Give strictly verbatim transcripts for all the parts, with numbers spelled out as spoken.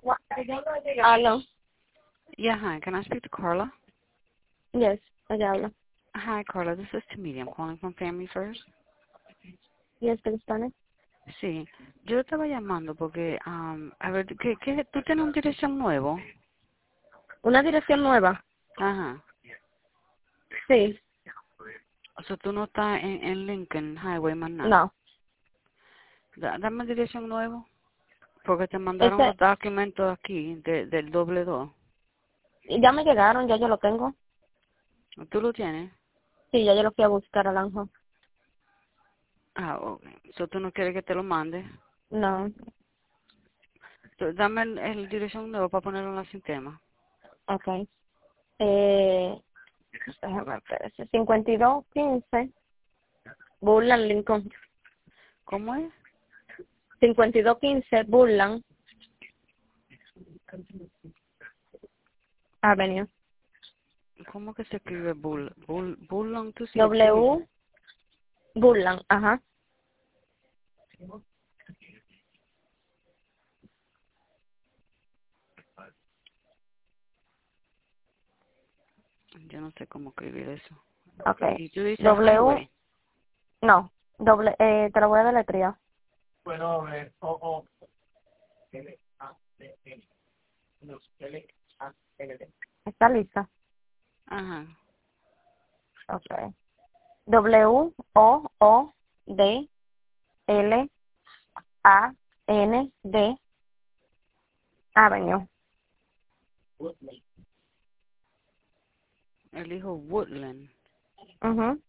Aló. Yeah, hi. Can I speak to Carla? Yes, ella habla. Hi, Carla. This is Tamiri. I'm calling from Family First. Yes, ¿te Spanish? Sí. Yo estaba llamando porque, um, a ver, ¿qué, qué, ¿tú tienes una dirección nuevo? ¿Una dirección nueva? Ajá. Sí. O sea, tú no estás en, en Lincoln Highway, más nada. No. Da- dame dirección nuevo. Porque te mandaron Ese, los documentos aquí de, del doble dos. ya me llegaron, ya yo lo tengo. ¿Tú lo tienes? Sí, ya yo lo fui a buscar al Anjo. Ah, ok. So, ¿tú no quieres que te lo mande? No. So, dame el, el dirección nuevo para ponerlo en el sistema. Okay. Eh, déjame ver, espérese. cincuenta y dos quince Burland Lincoln. ¿Cómo es? cincuenta y dos quince Burland Avenue. ¿Cómo que se escribe Bull? Bull, Bullong, tú sí, tú dices. W. Burland, ajá. Yo no sé cómo escribir eso. Okay. Y tú dices W. highway. No. Doble, eh, te lo voy a deletrear. ¿Está lista? Ajá. Okay. W O O D L A N D Avenue. El hijo Woodland. Mhm.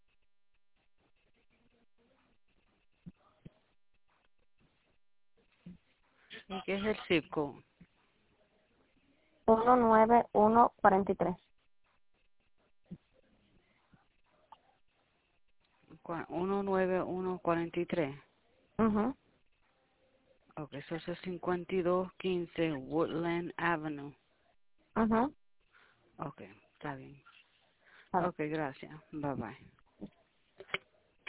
¿Y qué es el zip code? uno nueve uno cuarenta y tres. Cua- uno nueve uno cuarenta y tres. Mhm. Ok, eso es cincuenta y dos quince Woodland Avenue. Mhm. Ok, está bien. Ok, gracias. Bye bye.